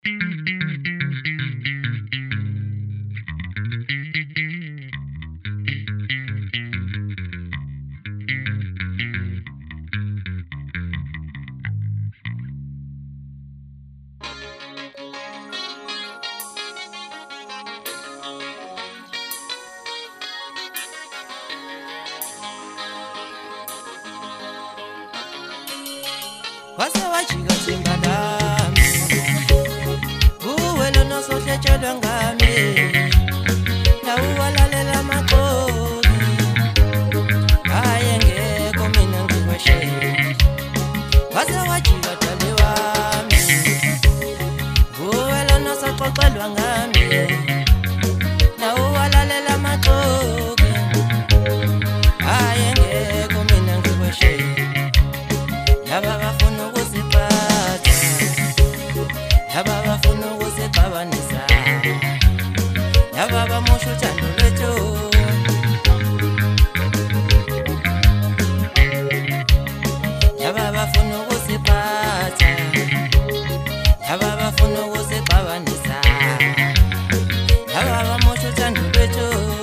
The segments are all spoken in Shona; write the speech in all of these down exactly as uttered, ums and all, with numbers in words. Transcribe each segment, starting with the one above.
Wasa wajika simbalami uwe lono sote chedwa ngami na uwalalela makogi ayengeko mina ngiweshe wasa wajika taliwami uwe lono soxoxelwa ngami na uwalalela makogi ayengeko mina ngiweshe Yaba bafuna ukuziphatha Yaba bafuna ukuzixabanisa Yaba bamusha uthando lwethu Yaba bafuna ukuziphatha Yaba bafuna ukuzixabanisa Yaba bamusha uthando lwethu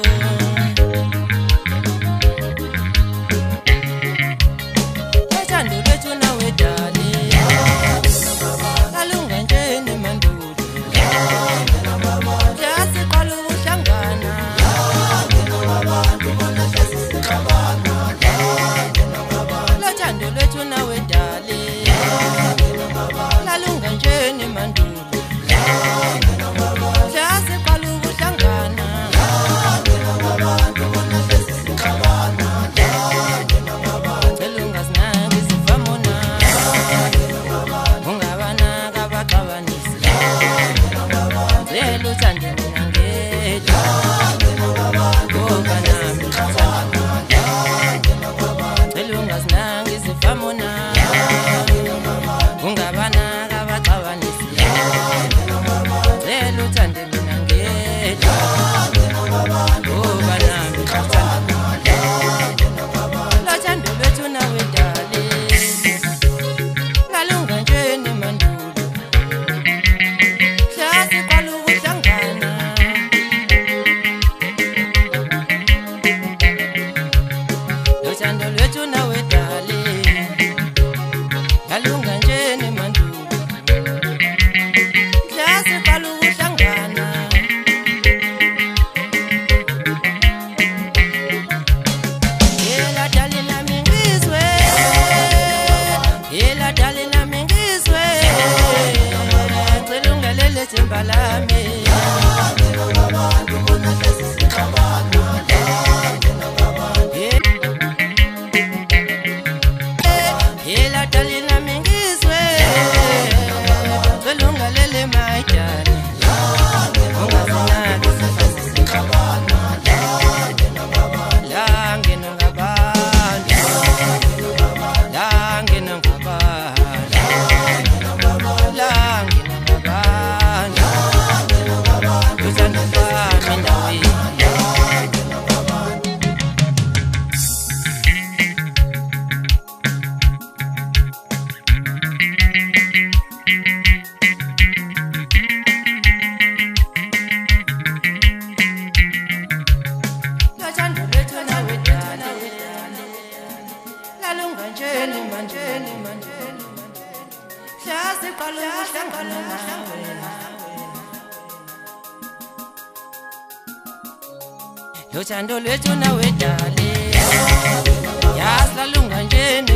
Luchando lwetu nawe dale Yasla lunga njeni